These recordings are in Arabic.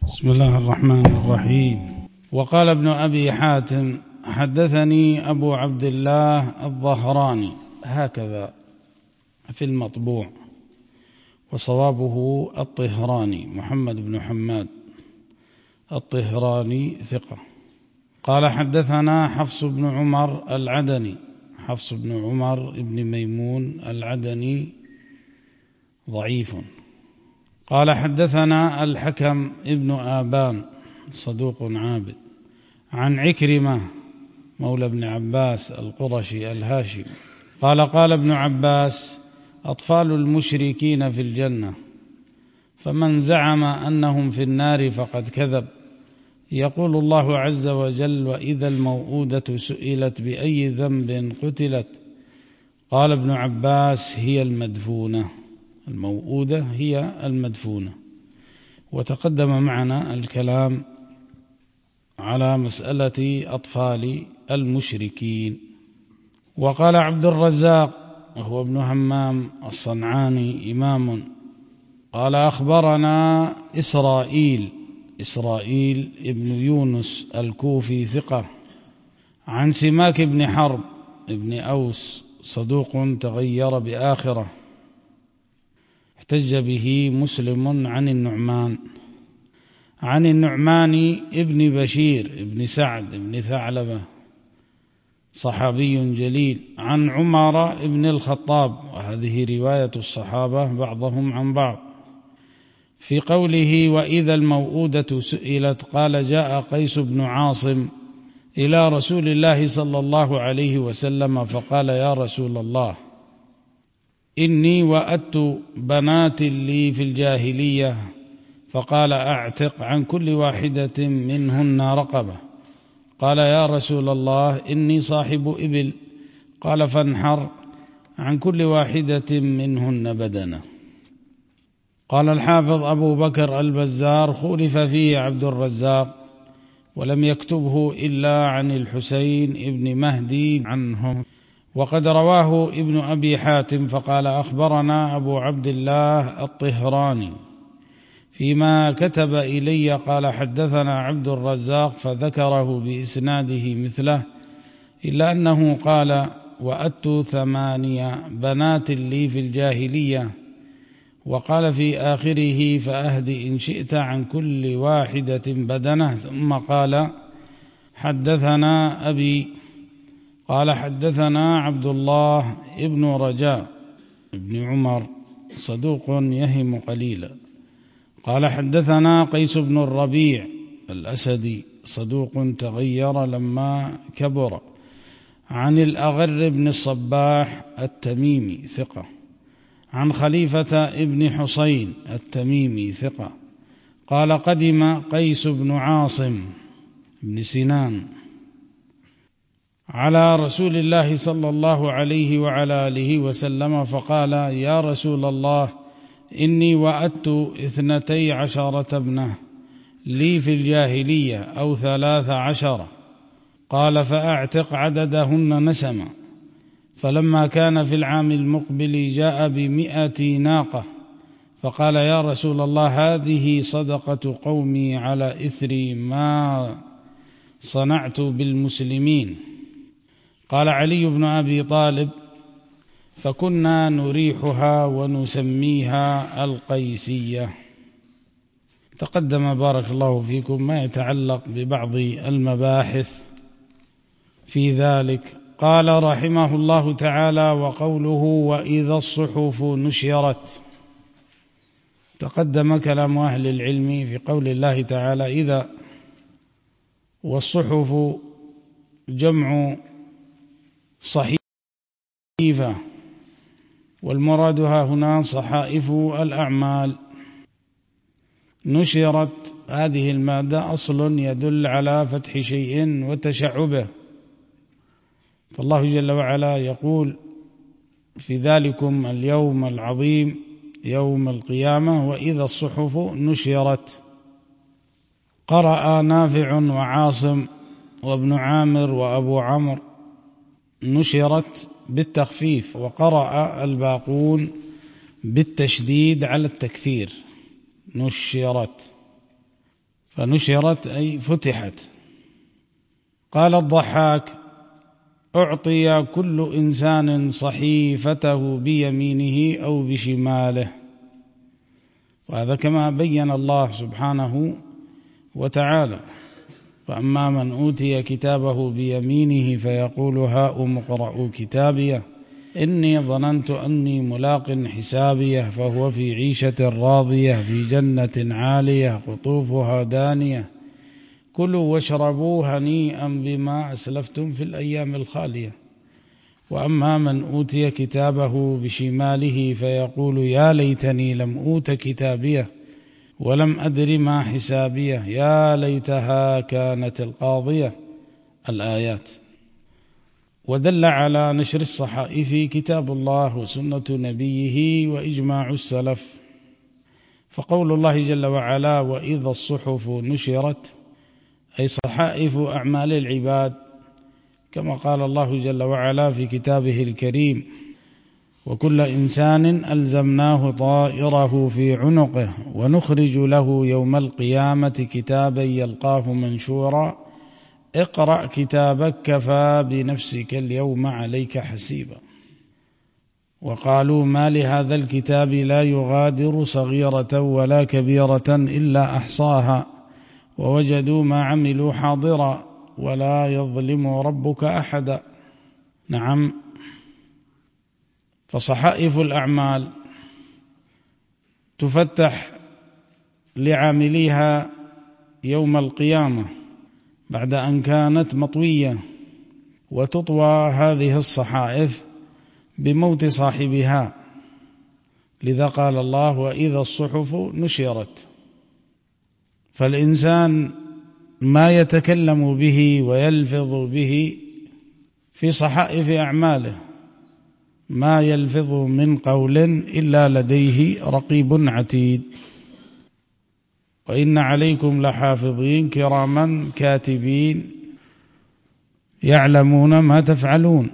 بسم الله الرحمن الرحيم. وقال ابن أبي حاتم حدثني أبو عبد الله الظهراني، هكذا في المطبوع، وصوابه الطهراني محمد بن حماد الطهراني ثقة. قال حدثنا حفص بن عمر العدني، حفص بن عمر بن ميمون العدني ضعيف. قال حدثنا الحكم ابن آبان صدوق عابد، عن عكرمة مولى ابن عباس القرشي الهاشمي قال قال ابن عباس: أطفال المشركين في الجنة، فمن زعم أنهم في النار فقد كذب. يقول الله عز وجل: وإذا الموءودة سئلت بأي ذنب قتلت. قال ابن عباس: هي المدفونة، الموءودة هي المدفونة. وتقدم معنا الكلام على مسألة أطفال المشركين. وقال عبد الرزاق وهو ابن همام الصنعاني إمام، قال أخبرنا إسرائيل ابن يونس الكوفي ثقة، عن سماك بن حرب ابن أوس صدوق تغير بآخره، احتج به مسلم عن النعمان ابن بشير ابن سعد ابن ثعلبة صحابي جليل، عن عمر ابن الخطاب، وهذه رواية الصحابة بعضهم عن بعض، في قوله: وإذا الموءودة سئلت. قال: جاء قيس بن عاصم إلى رسول الله صلى الله عليه وسلم فقال: يا رسول الله، إني وأدت بنات لي في الجاهلية، فقال: أعتق عن كل واحدة منهن رقبة. قال: يا رسول الله، إني صاحب إبل. قال: فانحر عن كل واحدة منهن بدنة. قال الحافظ أبو بكر البزار: خولف فيه عبد الرزاق، ولم يكتبه إلا عن الحسين ابن مهدي عنه، وقد رواه ابن أبي حاتم فقال: أخبرنا أبو عبد الله الطهراني. فيما كتب إلي قال: حدثنا عبد الرزاق، فذكره بإسناده مثله، إلا أنه قال: وأدت 8 بنات لي في الجاهلية، وقال في آخره: فأهد إن شئت عن كل واحدة بدنة. ثم قال: حدثنا أبي قال: حدثنا عبد الله ابن رجاء ابن عمر صدوق يهم قليلا، قال: حدثنا قيس بن الربيع الأسدي صدوق تغير لما كبر، عن الأغر بن الصباح التميمي ثقة، عن خليفة ابن حسين التميمي ثقة، قال: قدم قيس بن عاصم بن سنان على رسول الله صلى الله عليه وعلى آله وسلم فقال: يا رسول الله، إني وأدت 12 ابنة لي في الجاهلية أو 13. قال: فأعتق عددهن نسما. فلما كان في العام المقبل جاء ب100 ناقة، فقال: يا رسول الله، هذه صدقة قومي على إثر ما صنعت بالمسلمين. قال علي بن أبي طالب: فكنا نريحها ونسميها القيسية. تقدم بارك الله فيكم ما يتعلق ببعض المباحث في ذلك. قال رحمه الله تعالى: وقوله: وإذا الصحف نشرت. تقدم كلام أهل العلم في قول الله تعالى إذا، والصحف جمع صحيفة، والمراد هنا صحائف الأعمال. نشرت هذه المادة أصل يدل على فتح شيء وتشعبه، فالله جل وعلا يقول في ذلكم اليوم العظيم يوم القيامة: وإذا الصحف نشرت. قرأ نافع وعاصم وابن عامر وأبو عمرو نشرت بالتخفيف، وقرأ الباقون بالتشديد على التكثير نشرت. فنشرت أي فتحت. قال الضحاك: أعطي كل إنسان صحيفته بيمينه أو بشماله. وهذا كما بين الله سبحانه وتعالى: فأما من أوتي كتابه بيمينه فيقول هاؤم اقرءوا كتابيه إني ظننت أني ملاق حسابيه فهو في عيشة راضية في جنة عالية قطوفها دانية كلوا واشربوا هنيئا بما أسلفتم في الأيام الخالية. وأما من أوتي كتابه بشماله فيقول يا ليتني لم أوت كتابيه ولم أدر ما حسابيه يا ليتها كانت القاضية. الآيات. ودل على نشر الصحائف كتاب الله وسنة نبيه وإجماع السلف. فقول الله جل وعلا: وإذا الصحف نشرت، أي صحائف أعمال العباد، كما قال الله جل وعلا في كتابه الكريم: وكل إنسان ألزمناه طائره في عنقه ونخرج له يوم القيامة كتابا يلقاه منشورا اقرأ كتابك كفى بنفسك اليوم عليك حسيبا. وقالوا ما لهذا الكتاب لا يغادر صغيرة ولا كبيرة إلا أحصاها ووجدوا ما عملوا حاضرا ولا يظلم ربك أحدا. نعم، فصحائف الأعمال تفتح لعامليها يوم القيامة بعد أن كانت مطوية، وتطوى هذه الصحائف بموت صاحبها. لذا قال الله: وإذا الصحف نشرت. فالإنسان ما يتكلم به ويلفظ به في صحائف أعماله ما يلفظ من قول إلا لديه رقيب عتيد. وإن عليكم لحافظين كراما كاتبين يعلمون ما تفعلون.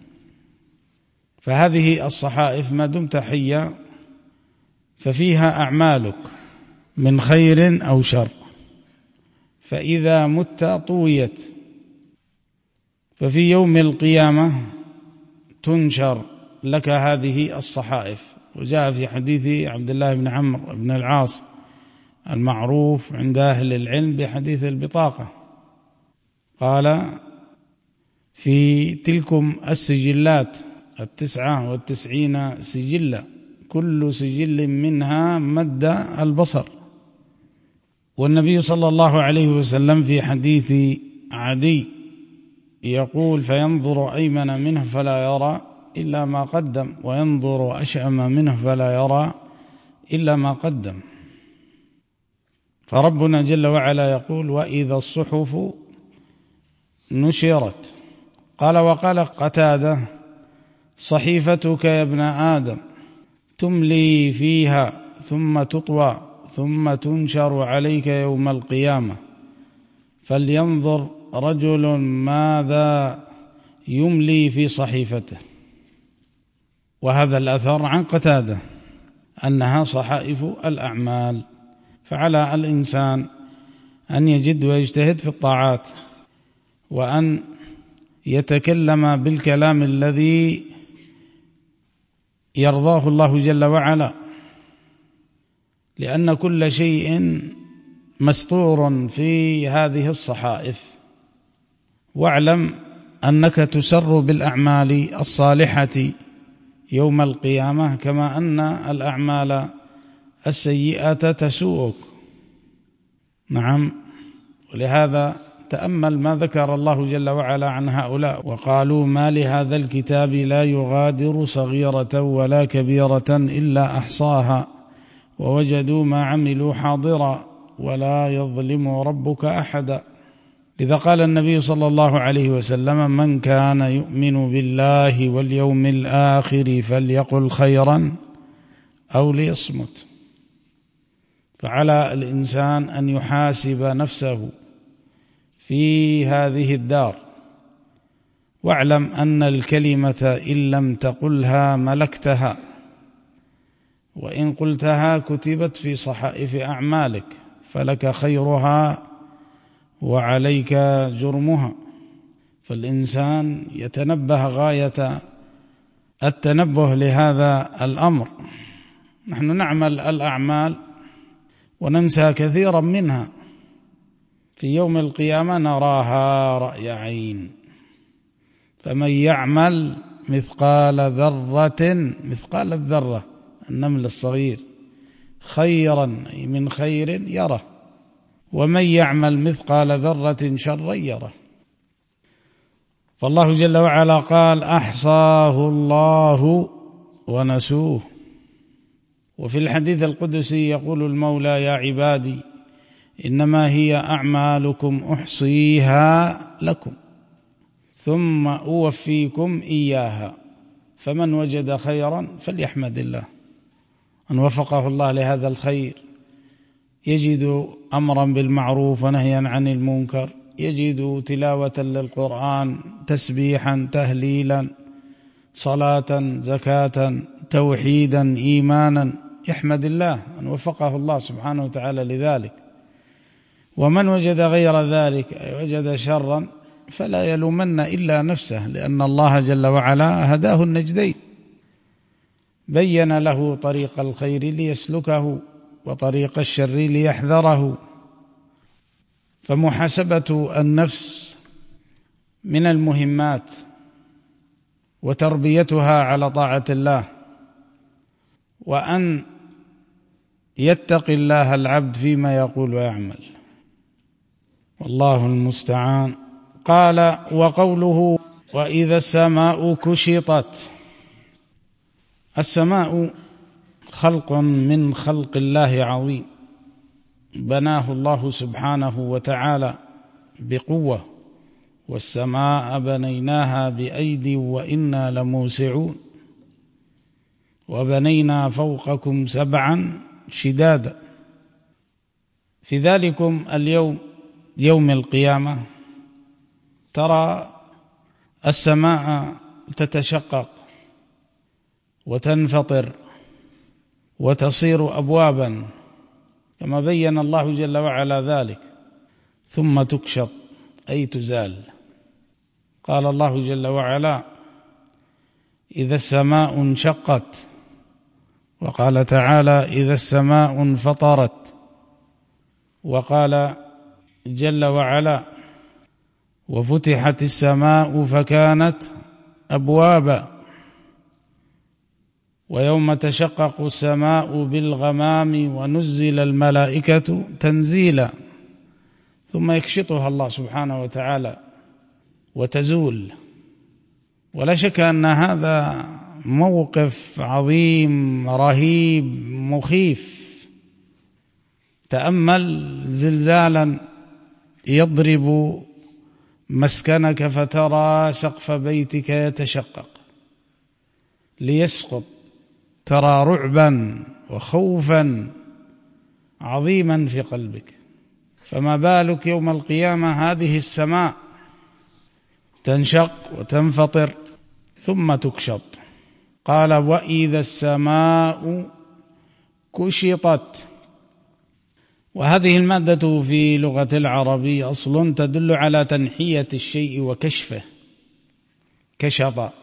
فهذه الصحائف ما دمت حيا ففيها أعمالك من خير أو شر، فإذا مت طويت. ففي يوم القيامة تنشر لك هذه الصحائف. وجاء في حديث عبد الله بن عمرو بن العاص المعروف عند أهل العلم بحديث البطاقة، قال: في تلكم السجلات 99 سجلا كل سجل منها مد البصر. والنبي صلى الله عليه وسلم في حديث عدي يقول: فينظر أيمن منه فلا يرى إلا ما قدم وينظر أشأم منه فلا يرى إلا ما قدم. فربنا جل وعلا يقول: وإذا الصحف نشرت. قال: وقال قتادة: صحيفتك يا ابن آدم تملي فيها ثم تطوى ثم تنشر عليك يوم القيامة فلينظر رجل ماذا يملي في صحيفته. وهذا الأثر عن قتادة أنها صحائف الأعمال. فعلى الإنسان أن يجد ويجتهد في الطاعات، وأن يتكلم بالكلام الذي يرضاه الله جل وعلا، لأن كل شيء مستور في هذه الصحائف. واعلم أنك تسر بالأعمال الصالحة يوم القيامة كما أن الأعمال السيئة تسوءك. نعم، ولهذا تأمل ما ذكر الله جل وعلا عن هؤلاء: وقالوا ما لهذا الكتاب لا يغادر صغيرة ولا كبيرة إلا أحصاها ووجدوا ما عملوا حاضرا ولا يظلم ربك أحدا. لذا قال النبي صلى الله عليه وسلم: من كان يؤمن بالله واليوم الآخر فليقل خيرا أو ليصمت. فعلى الإنسان أن يحاسب نفسه في هذه الدار، واعلم أن الكلمة إن لم تقلها ملكتها، وإن قلتها كتبت في صحائف أعمالك، فلك خيرها وعليك جرمها. فالإنسان يتنبه غاية التنبه لهذا الأمر. نحن نعمل الأعمال وننسى كثيرا منها، في يوم القيامة نراها رأي عين. فمن يعمل مثقال ذرة، مثقال الذرة النمل الصغير، خيرا أي من خير يره، ومن يعمل مثقال ذرة شرا يره. فالله جل وعلا قال أحصاه الله ونسوه. وفي الحديث القدسي يقول المولى يا عبادي إنما هي أعمالكم أحصيها لكم ثم أوفيكم إياها، فمن وجد خيرا فليحمد الله أن وفقه الله لهذا الخير، يجد أمرا بالمعروف ونهيا عن المنكر، يجد تلاوة للقرآن، تسبيحا، تهليلا، صلاة، زكاة، توحيدا، إيمانا، يحمد الله أن وفقه الله سبحانه وتعالى لذلك. ومن وجد غير ذلك وجد شرا فلا يلومن إلا نفسه، لأن الله جل وعلا هداه النجدين، بين له طريق الخير ليسلكه وطريق الشر ليحذره. فمحاسبة النفس من المهمات وتربيتها على طاعة الله، وأن يتقي الله العبد فيما يقول ويعمل، والله المستعان. قال وقوله وإذا السماء كشطت. السماء خلق من خلق الله عظيم، بناه الله سبحانه وتعالى بقوة، والسماء بنيناها بأيد وإنا لموسعون، وبنينا فوقكم سبعا شدادا. في ذلكم اليوم يوم القيامة ترى السماء تتشقق وتنفطر وتصير أبوابا كما بين الله جل وعلا ذلك، ثم تكشط أي تزال. قال الله جل وعلا إذا السماء انشقت، وقال تعالى إذا السماء انفطرت، وقال جل وعلا وفتحت السماء فكانت أبوابا، ويوم تشقق السماء بالغمام ونزل الملائكة تنزيلا، ثم يكشطها الله سبحانه وتعالى وتزول. ولا شك أن هذا موقف عظيم رهيب مخيف. تأمل زلزالا يضرب مسكنك فترى سقف بيتك يتشقق ليسقط، ترى رعبا وخوفا عظيما في قلبك، فما بالك يوم القيامة هذه السماء تنشق وتنفطر ثم تكشط. قال وإذا السماء كشطت. وهذه المادة في لغة العرب أصل تدل على تنحية الشيء وكشفه، كشط.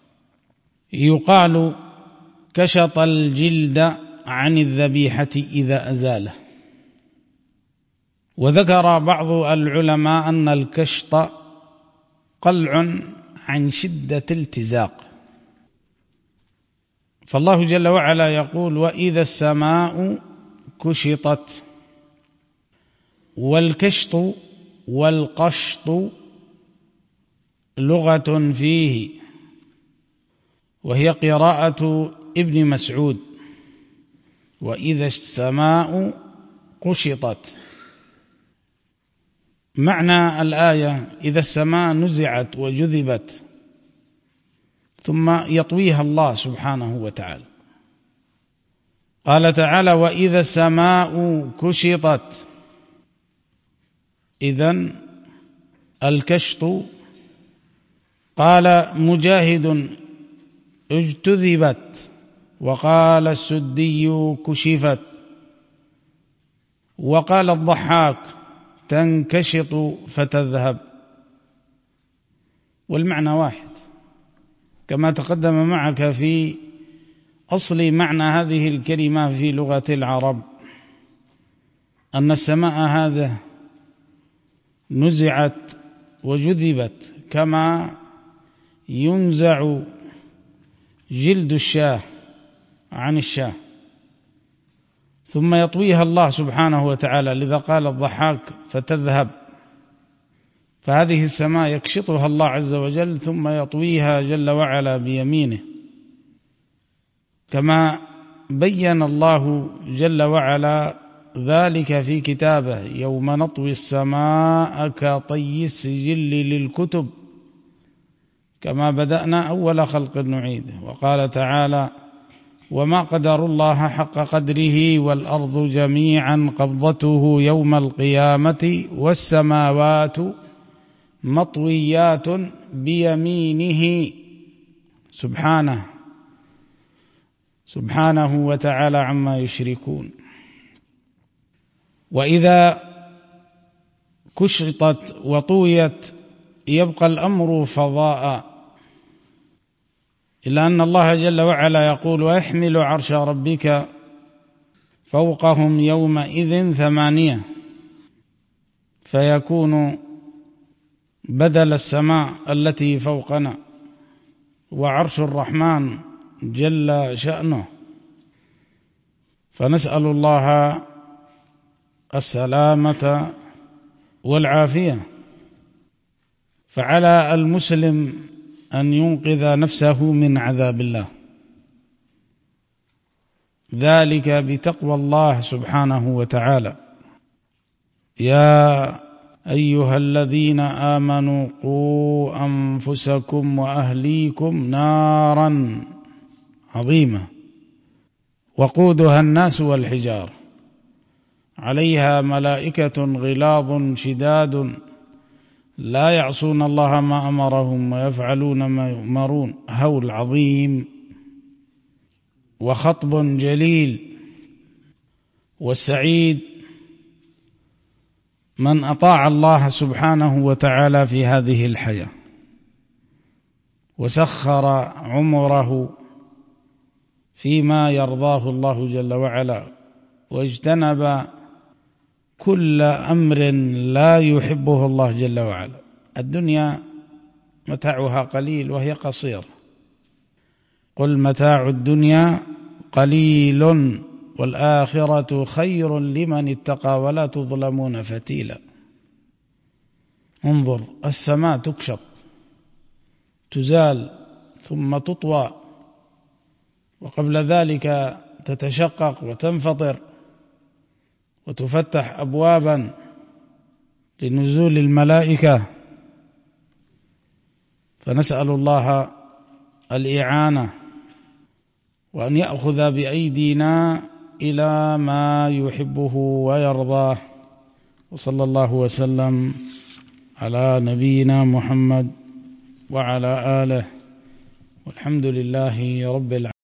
يقال كشط الجلد عن الذبيحة إذا أزاله. وذكر بعض العلماء أن الكشط قلع عن شدة التزاق. فالله جل وعلا يقول وإذا السماء كشطت. والكشط والقشط لغة فيه، وهي قراءة ابن مسعود وإذا السماء قشطت. معنى الآية إذا السماء نزعت وجذبت ثم يطويها الله سبحانه وتعالى. قال تعالى وإذا السماء كشطت، إذن الكشط. قال مجاهد اجتذبت، وقال السدي كشفت، وقال الضحاك تنكشط فتذهب، والمعنى واحد كما تقدم معك في أصل معنى هذه الكلمة في لغة العرب، أن السماء هذا نزعت وجذبت كما ينزع جلد الشاة عن الشاة ثم يطويها الله سبحانه وتعالى، لذا قال الضحاك فتذهب، فهذه السماء يكشطها الله عز وجل ثم يطويها جل وعلا بيمينه، كما بين الله جل وعلا ذلك في كتابه: يوم نطوي السماء كطي السجل للكتب كما بدأنا أول خلق نعيده. وقال تعالى: وما قدر الله حق قدره والأرض جميعا قبضته يوم القيامة والسماوات مطويات بيمينه سبحانه وتعالى عما يشركون. وإذا كشطت وطويت يبقى الأمر فضاء، إلا أن الله جل وعلا يقول: ويحمل عرش ربك فوقهم يومئذ 8، فيكون بدل السماء التي فوقنا، وعرش الرحمن جل شأنه. فنسأل الله السلامة والعافية. فعلى المسلم أن ينقذ نفسه من عذاب الله، ذلك بتقوى الله سبحانه وتعالى. يا أيها الذين آمنوا قوا أنفسكم وأهليكم نارا عظيمة وقودها الناس والحجار عليها ملائكة غلاظ شداد لا يعصون الله ما أمرهم ويفعلون ما يؤمرون. هول عظيم وخطب جليل. والسعيد من أطاع الله سبحانه وتعالى في هذه الحياة وسخر عمره فيما يرضاه الله جل وعلا، واجتنب كل أمر لا يحبه الله جل وعلا. الدنيا متاعها قليل وهي قصيرة، قل متاع الدنيا قليل والآخرة خير لمن اتقى ولا تظلمون فتيلا. انظر، السماء تكشط تزال ثم تطوى، وقبل ذلك تتشقق وتنفطر وتفتح أبوابا لنزول الملائكة. فنسأل الله الإعانة وأن يأخذ بأيدينا إلى ما يحبه ويرضاه. وصلى الله وسلم على نبينا محمد وعلى آله، والحمد لله رب العالمين.